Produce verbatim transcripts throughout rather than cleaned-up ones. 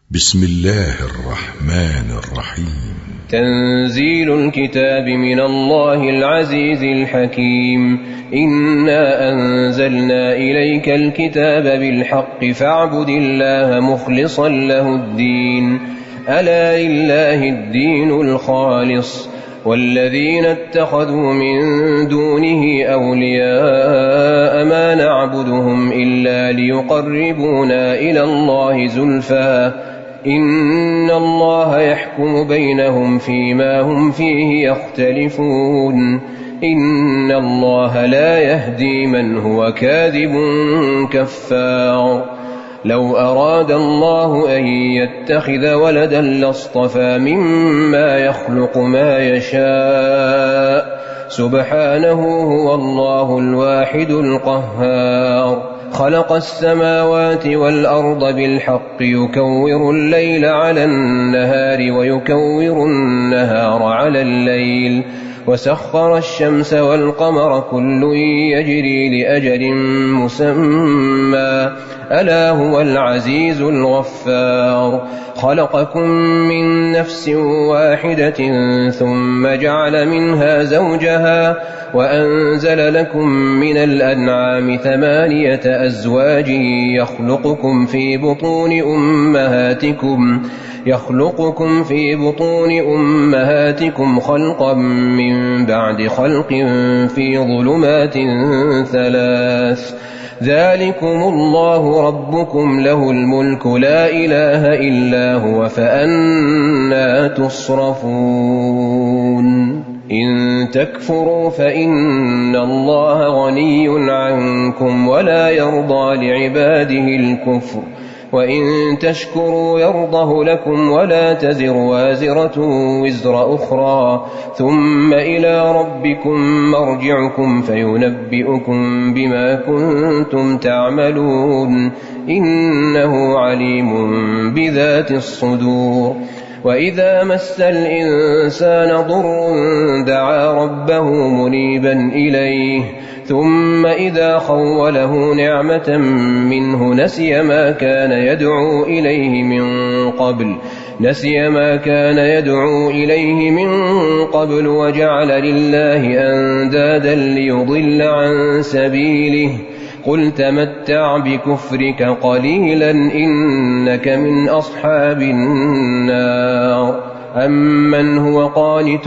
بسم الله الرحمن الرحيم. تنزيل الكتاب من الله العزيز الحكيم. إنا أنزلنا إليك الكتاب بالحق فاعبد الله مخلصا له الدين. ألا لله الدين الخالص والذين اتخذوا من دونه أولياء ما نعبدهم إلا ليقربونا إلى الله زلفى إن الله يحكم بينهم فيما هم فيه يختلفون إن الله لا يهدي من هو كاذب كفار. لو أراد الله أن يتخذ ولدا لاصطفى مما يخلق ما يشاء سبحانه هو الله الواحد القهار. خلق السماوات والأرض بالحق يكور الليل على النهار ويكور النهار على الليل وسخر الشمس والقمر كل يجري لأجل مسمى ألا هو العزيز الغفار. خلقكم من نفس واحدة ثم جعل منها زوجها وأنزل لكم من الأنعام ثمانية أزواج يخلقكم في بطون أمهاتكم يخلقكم في بطون أمهاتكم خلقا من بعد خلق في ظلمات ثلاث ذلكم الله ربكم له الملك لا إله إلا هو فأنى تصرفون. إن تكفروا فإن الله غني عنكم ولا يرضى لعباده الكفر وإن تشكروا يرضه لكم ولا تزر وازرة وزر أخرى ثم إلى ربكم مرجعكم فينبئكم بما كنتم تعملون إنه عليم بذات الصدور. وإذا مس الإنسان ضر دعا ربه منيبا إليه ثم إذا خوله نعمة منه نسي ما كان يدعو إليه من قبل نسي ما كان يدعو إليه من قبل وجعل لله أندادا ليضل عن سبيله قل تمتع بكفرك قليلا إنك من أصحاب النار. أمن هو قانت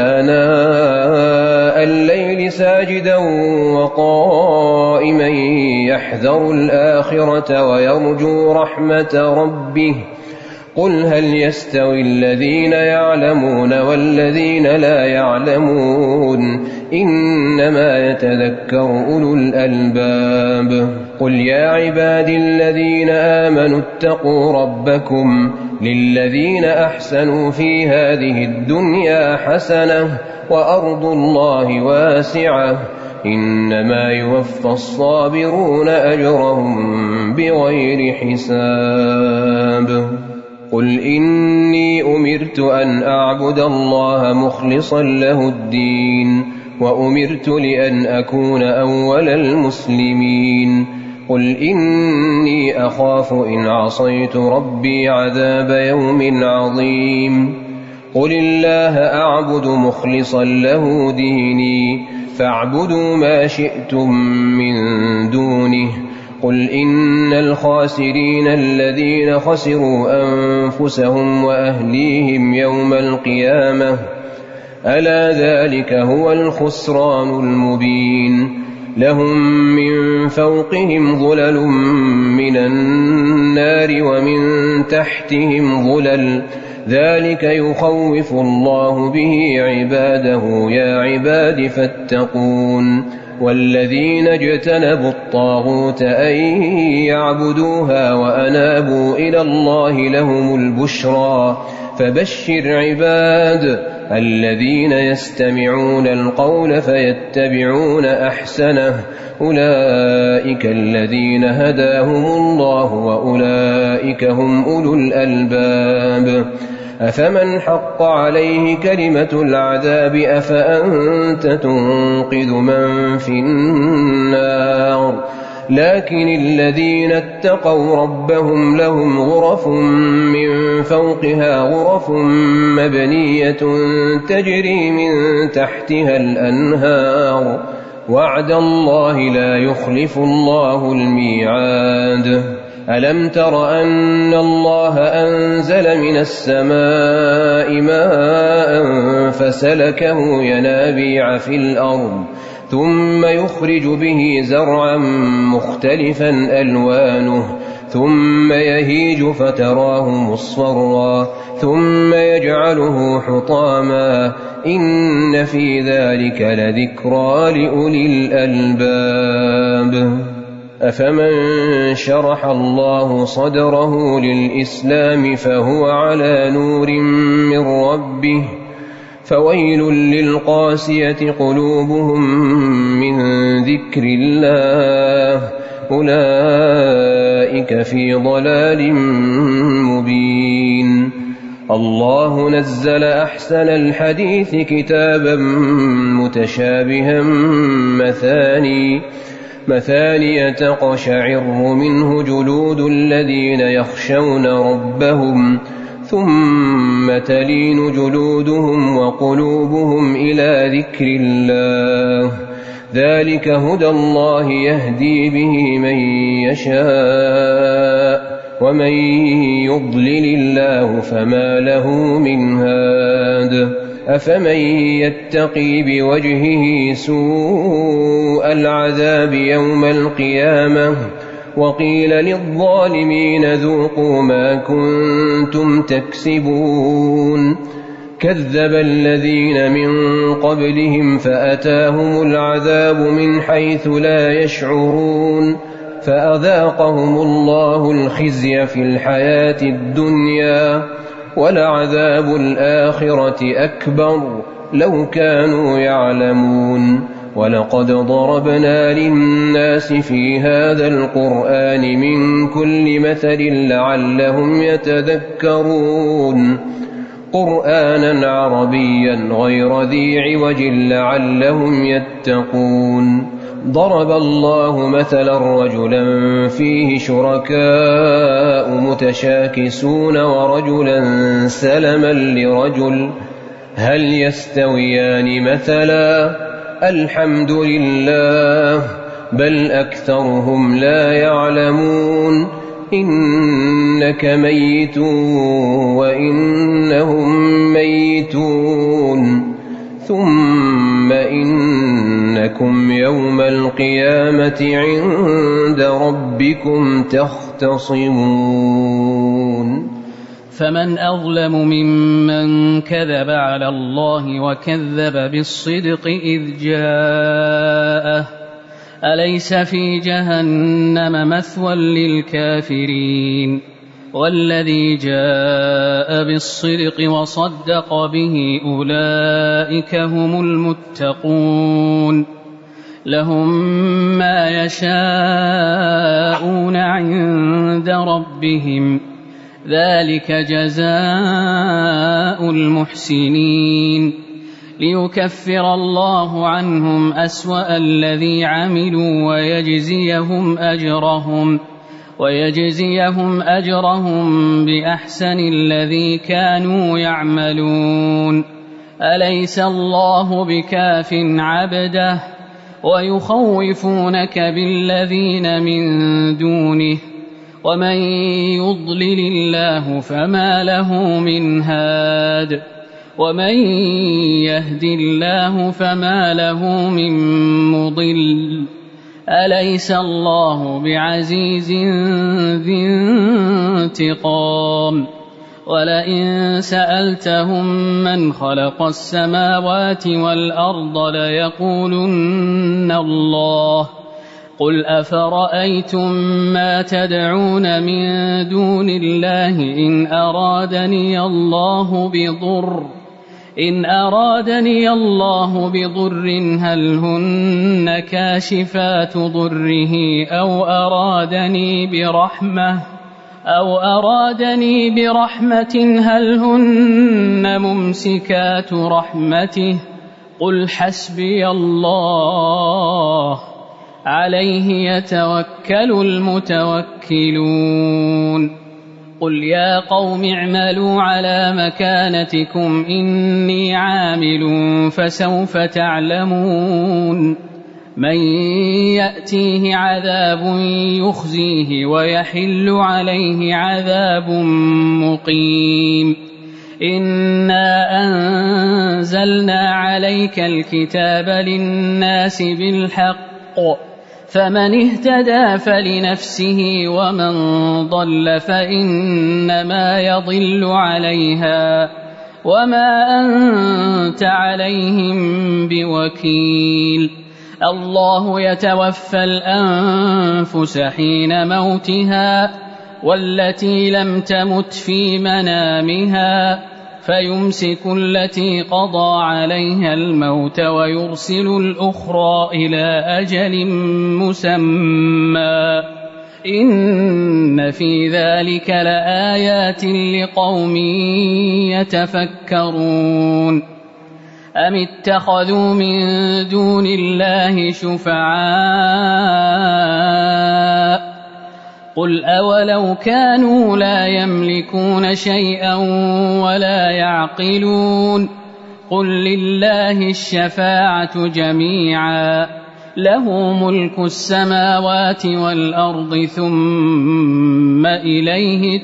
آناء الليل ساجدا وقائما يحذر الآخرة ويرجو رحمة ربه قل هل يستوي الذين يعلمون والذين لا يعلمون إنما يتذكر أولو الألباب. قل يا عبادي الذين آمنوا اتقوا ربكم للذين أحسنوا في هذه الدنيا حسنة وأرض الله واسعة إنما يوفى الصابرون أجرهم بغير حساب. قل إني أمرت أن أعبد الله مخلصا له الدين وأمرت لأن أكون أول المسلمين. قل إني أخاف إن عصيت ربي عذاب يوم عظيم. قل الله أعبد مخلصا له ديني فاعبدوا ما شئتم من دونه. قل إن الخاسرين الذين خسروا أنفسهم وأهليهم يوم القيامة ألا ذلك هو الخسران المبين. لهم من فوقهم ظلل من النار ومن تحتهم ظلل ذلك يخوف الله به عباده يا عباد فاتقون. والذين اجتنبوا الطاغوت أن يعبدوها وأنابوا إلى الله لهم البشرى فبشر عباد الذين يستمعون القول فيتبعون أحسنه أولئك الذين هداهم الله وأولئك هم أولو الألباب. أفمن حق عليه كلمة العذاب أفأنت تنقذ من في النار لكن الذين اتقوا ربهم لهم غرف من فوقها غرف مبنية تجري من تحتها الأنهار وعد الله لا يخلف الله الميعاد ألم تر أن الله أنزل من السماء ماء فسلكه ينابيع في الأرض ثم يخرج به زرعا مختلفا ألوانه ثم يهيج فتراه مصفرا ثم يجعله حطاما إن في ذلك لذكرى لأولي الألباب أفمن شرح الله صدره للإسلام فهو على نور من ربه فويل للقاسية قلوبهم من ذكر الله أولئك في ضلال مبين الله نزل أحسن الحديث كتابا متشابها مثاني مثانية تقشعر منه جلود الذين يخشون ربهم ثم تلين جلودهم وقلوبهم إلى ذكر الله ذلك هدى الله يهدي به من يشاء ومن يضلل الله فما له من هاد أفمن يتقي بوجهه سوء العذاب يوم القيامة وقيل للظالمين ذوقوا ما كنتم تكسبون كذب الذين من قبلهم فأتاهم العذاب من حيث لا يشعرون فأذاقهم الله الخزي في الحياة الدنيا ولعذاب الآخرة أكبر لو كانوا يعلمون ولقد ضربنا للناس في هذا القرآن من كل مثل لعلهم يتذكرون قرآنا عربيا غير ذي عوج لعلهم يتقون ضرب الله مثلا رجلا فيه شركاء متشاكسون ورجلا سلما لرجل هل يستويان مثلا الحمد لله بل أكثرهم لا يعلمون إنك ميت وإنهم ميتون ثم إنكم يوم القيامة عند ربكم تختصمون فمن أظلم ممن كذب على الله وكذب بالصدق إذ جاءه أليس في جهنم مثوى للكافرين والذي جاء بالصدق وصدق به أولئك هم المتقون لهم ما يشاءون عند ربهم ذلك جزاء المحسنين ليكفر الله عنهم أسوأ الذي عملوا ويجزيهم أجرهم ويجزيهم أجرهم بأحسن الذي كانوا يعملون أليس الله بكاف عبده ويخوفونك بالذين من دونه ومن يضلل الله فما له من هاد ومن يهد الله فما له من مضل أليس الله بعزيز ذي انتقام ولئن سألتهم من خلق السماوات والأرض ليقولن الله قل أفرأيتم ما تدعون من دون الله إن أرادني الله بضر إن أرادني الله بضر هل هن كاشفات ضره أو أرادني برحمة أو أرادني برحمة هل هن ممسكات رحمته قل حسبي الله عليه يتوكل المتوكلون قل يا قوم اعملوا على مكانتكم إني عامل فسوف تعلمون من يأتيه عذاب يخزيه ويحل عليه عذاب مقيم إنا أنزلنا عليك الكتاب للناس بالحق فمن اهتدى فلنفسه ومن ضل فإنما يضل عليها وما أنت عليهم بوكيل الله يتوفى الأنفس حين موتها والتي لم تمت في منامها فيمسك التي قضى عليها الموت ويرسل الأخرى إلى أجل مسمى إن في ذلك لآيات لقوم يتفكرون أم اتخذوا من دون الله شفعاء قل أولو كانوا لا يملكون شيئا ولا يعقلون قل لله الشفاعة جميعا له ملك السماوات والأرض ثم إليه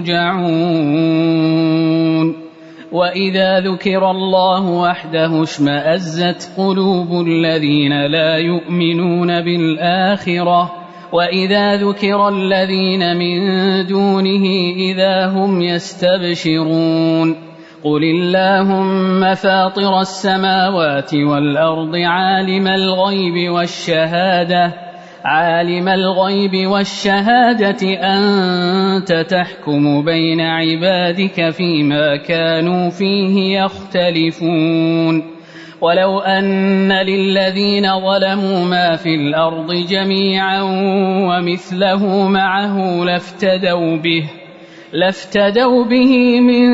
ترجعون وإذا ذكر الله وحده اشمأزت قلوب الذين لا يؤمنون بالآخرة وإذا ذكر الذين من دونه إذا هم يستبشرون قل اللهم فاطر السماوات والأرض عالم الغيب والشهادة عالم الغيب والشهادة أنت تحكم بين عبادك فيما كانوا فيه يختلفون ولو أن للذين ظلموا ما في الأرض جميعا ومثله معه لافتدوا به لافتدوا به من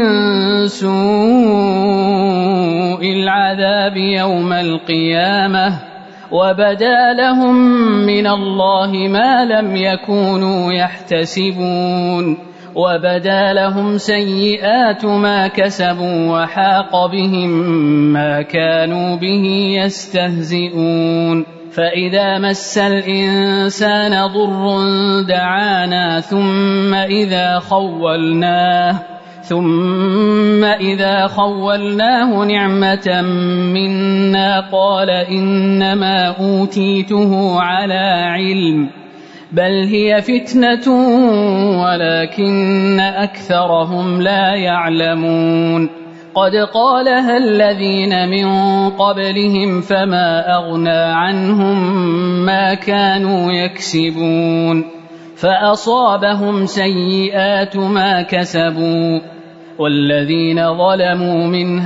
سوء العذاب يوم القيامة وبدا لهم من الله ما لم يكونوا يحتسبون وبدا لهم سيئات ما كسبوا وحاق بهم ما كانوا به يستهزئون فإذا مس الإنسان ضر دعانا ثم إذا خولناه ثم إذا خولناه نعمة منا قال إنما أوتيته على علم بل هي فتنة ولكن أكثرهم لا يعلمون قد قالها الذين من قبلهم فما أغنى عنهم ما كانوا يكسبون فأصابهم سيئات ما كسبوا والذين ظلموا من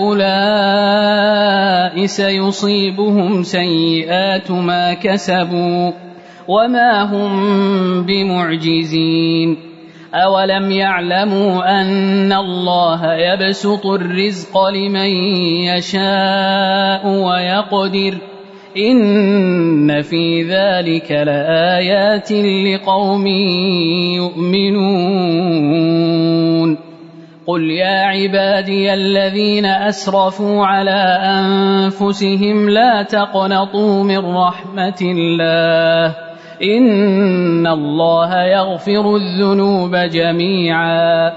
هؤلاء سيصيبهم سيئات ما كسبوا وما هم بمعجزين أولم يعلموا أن الله يبسط الرزق لمن يشاء ويقدر إن في ذلك لآيات لقوم يؤمنون قل يا عبادي الذين أسرفوا على أنفسهم لا تقنطوا من رحمة الله إن الله يغفر الذنوب جميعا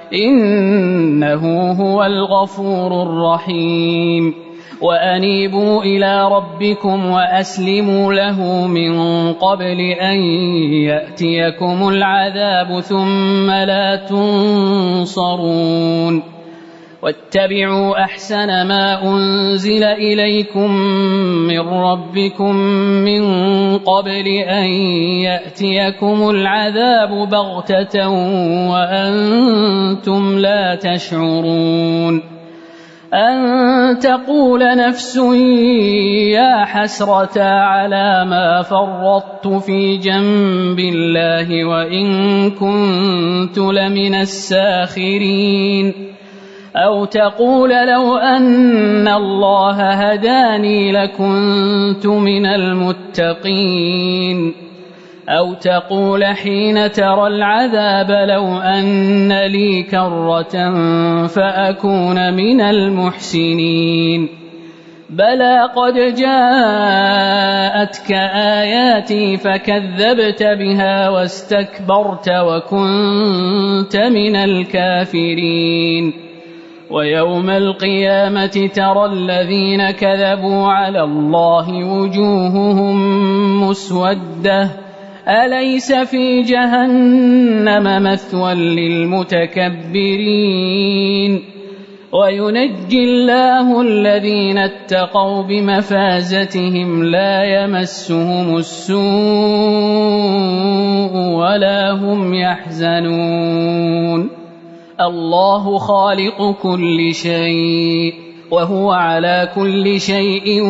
إنه هو الغفور الرحيم وأنيبوا إلى ربكم وأسلموا له من قبل أن يأتيكم العذاب ثم لا تنصرون واتبعوا أحسن ما أنزل إليكم من ربكم من قبل أن يأتيكم العذاب بغتة وأنتم لا تشعرون أن تقول نفس يا حسرة على ما فرطت في جنب الله وإن كنت لمن الساخرين أو تقول لو أن الله هداني لكنت من المتقين أو تقول حين ترى العذاب لو أن لي كرة فأكون من المحسنين بلى قد جاءتك آياتي فكذبت بها واستكبرت وكنت من الكافرين ويوم القيامة ترى الذين كذبوا على الله وجوههم مسودة أليس في جهنم مثوى للمتكبرين وينجي الله الذين اتقوا بمفازتهم لا يمسهم السوء ولا هم يحزنون الله خالق كل شيء وهو على كل شيء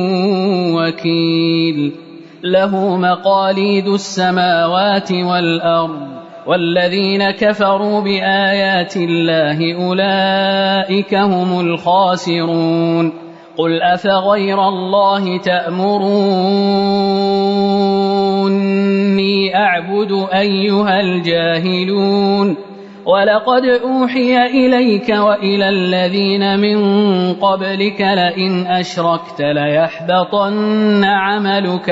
وكيل له مقاليد السماوات والأرض والذين كفروا بآيات الله أولئك هم الخاسرون قل أفغير الله تأمروني أعبد أيها الجاهلون ولقد أوحي إليك وإلى الذين من قبلك لئن أشركت ليحبطن عملك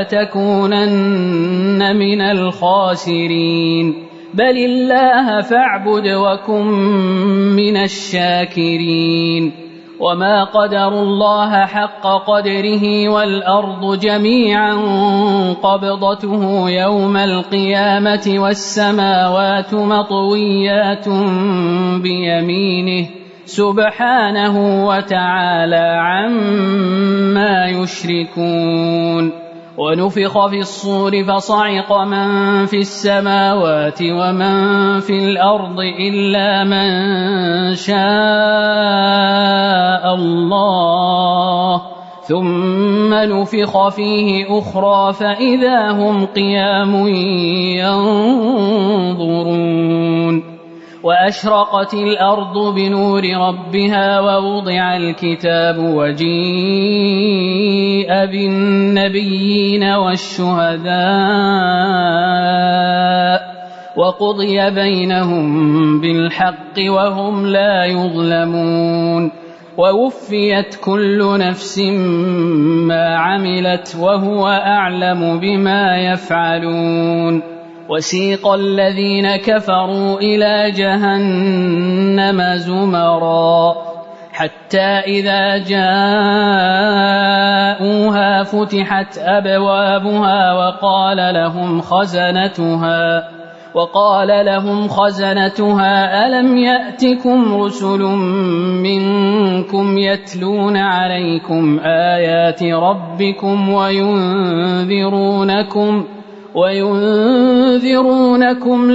ولتكونن من الخاسرين بل الله فاعبد وكن من الشاكرين وما قدروا الله حق قدره والأرض جميعا قبضته يوم القيامة والسماوات مطويات بيمينه سبحانه وتعالى عما يشركون ونفخ في الصور فصعق من في السماوات ومن في الأرض إلا من شاء الله ثم نفخ فيه أخرى فإذا هم قيام ينظرون وأشرقت الأرض بنور ربها ووضع الكتاب وجيء بالنبيين والشهداء وقضي بينهم بالحق وهم لا يظلمون ووفيت كل نفس ما عملت وهو أعلم بما يفعلون وسيق الذين كفروا إلى جهنم زمرا حتى إذا جاءوها فتحت أبوابها وقال لهم خزنتها وقال لهم خزنتها ألم يأتكم رسل منكم يتلون عليكم آيات ربكم وينذرونكم وينذرونكم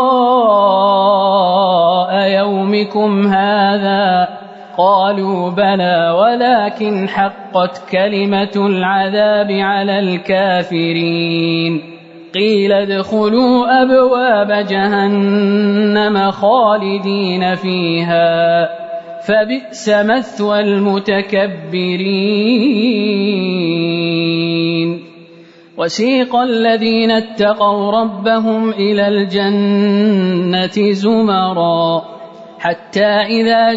لقاء يومكم هذا قالوا بلى ولكن حقت كلمة العذاب على الكافرين قيل ادخلوا أبواب جهنم خالدين فيها فبئس مثوى المتكبرين وسيق الذين اتقوا ربهم إلى الجنة زمرا حتى إذا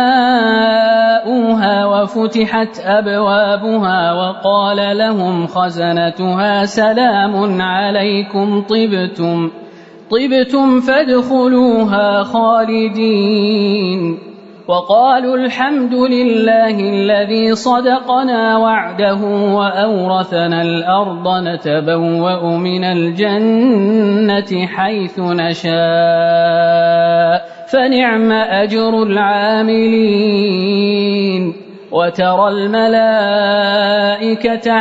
جاءوها وفتحت أبوابها وقال لهم خزنتها سلام عليكم طبتم طبتم فادخلوها خالدين وقالوا الحمد لله الذي صدقنا وعده وأورثنا الأرض نتبوأ من الجنة حيث نشاء فنعم أجر العاملين وترى الملائكة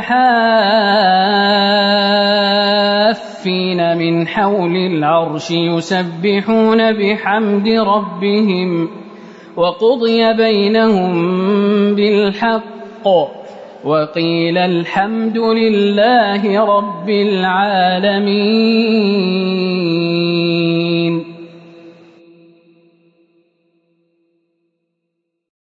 حافين من حول العرش يسبحون بحمد ربهم وقضي بينهم بالحق وقيل الحمد لله رب العالمين.